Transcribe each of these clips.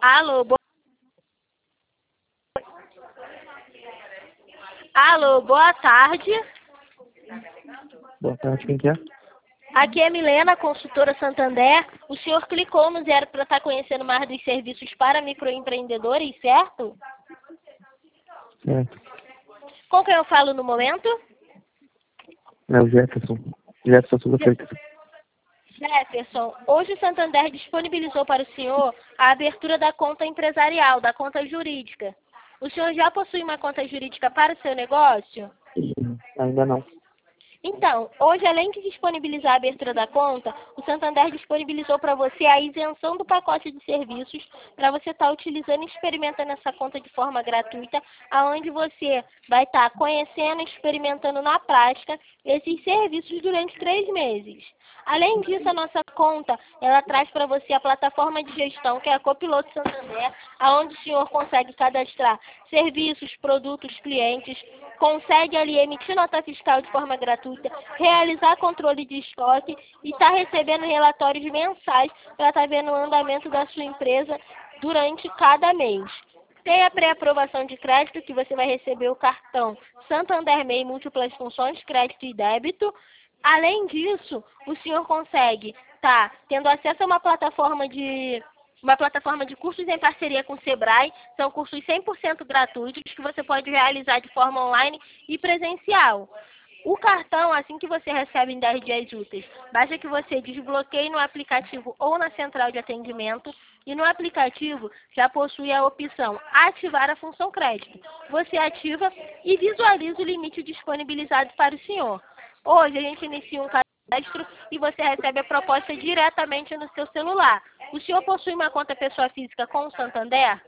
Alô, Alô, boa tarde. Boa tarde, quem que é? Aqui é Milena, consultora Santander. O senhor clicou no 0 para estar conhecendo mais dos serviços para microempreendedores, certo? Certo. Com quem eu falo no momento? É o Jefferson. Jefferson Silva Freitas. Jefferson, hoje o Santander disponibilizou para o senhor a abertura da conta empresarial, da conta jurídica. O senhor já possui uma conta jurídica para o seu negócio? Ainda não. Então, hoje, além de disponibilizar a abertura da conta, o Santander disponibilizou para você a isenção do pacote de serviços para você estar utilizando e experimentando essa conta de forma gratuita, aonde você vai estar conhecendo e experimentando na prática esses serviços durante 3 meses. Além disso, a nossa conta, ela traz para você a plataforma de gestão, que é a Copiloto Santander, aonde o senhor consegue cadastrar serviços, produtos, clientes, consegue ali emitir nota fiscal de forma gratuita, realizar controle de estoque e está recebendo relatórios mensais para estar vendo o andamento da sua empresa durante cada mês. Tem a pré-aprovação de crédito, que você vai receber o cartão Santander MEI múltiplas funções, crédito e débito. Além disso, o senhor consegue estar tendo acesso a uma plataforma de cursos em parceria com o Sebrae. São cursos 100% gratuitos que você pode realizar de forma online e presencial. O cartão, assim que você recebe em 10 dias úteis, basta que você desbloqueie no aplicativo ou na central de atendimento, e no aplicativo já possui a opção ativar a função crédito. Você ativa e visualiza o limite disponibilizado para o senhor. Hoje a gente inicia um cadastro e você recebe a proposta diretamente no seu celular. O senhor possui uma conta pessoa física com o Santander?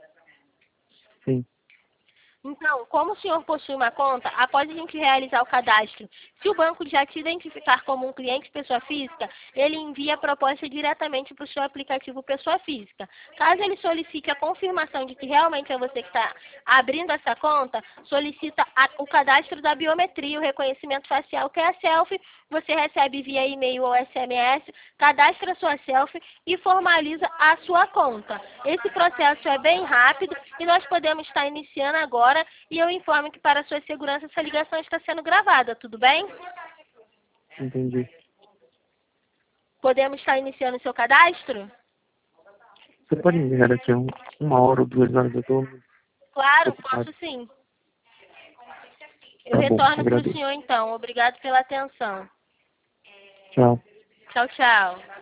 Sim. Então, como o senhor possui uma conta, após a gente realizar o cadastro, se o banco já te identificar como um cliente pessoa física, ele envia a proposta diretamente para o seu aplicativo pessoa física. Caso ele solicite a confirmação de que realmente é você que está abrindo essa conta, solicita o cadastro da biometria, o reconhecimento facial, que é a selfie. Você recebe via e-mail ou SMS, cadastra a sua selfie e formaliza a sua conta. Esse processo é bem rápido e nós podemos estar iniciando agora, e eu informo que para sua segurança essa ligação está sendo gravada, tudo bem? Entendi. Podemos estar iniciando o seu cadastro? Você pode me ligar daqui a uma hora ou 2 horas? Eu tô Claro, ocupado. posso sim. Eu Tá bom, retorno para o agradeço. senhor então. Obrigado pela atenção. Tchau. Tchau, tchau.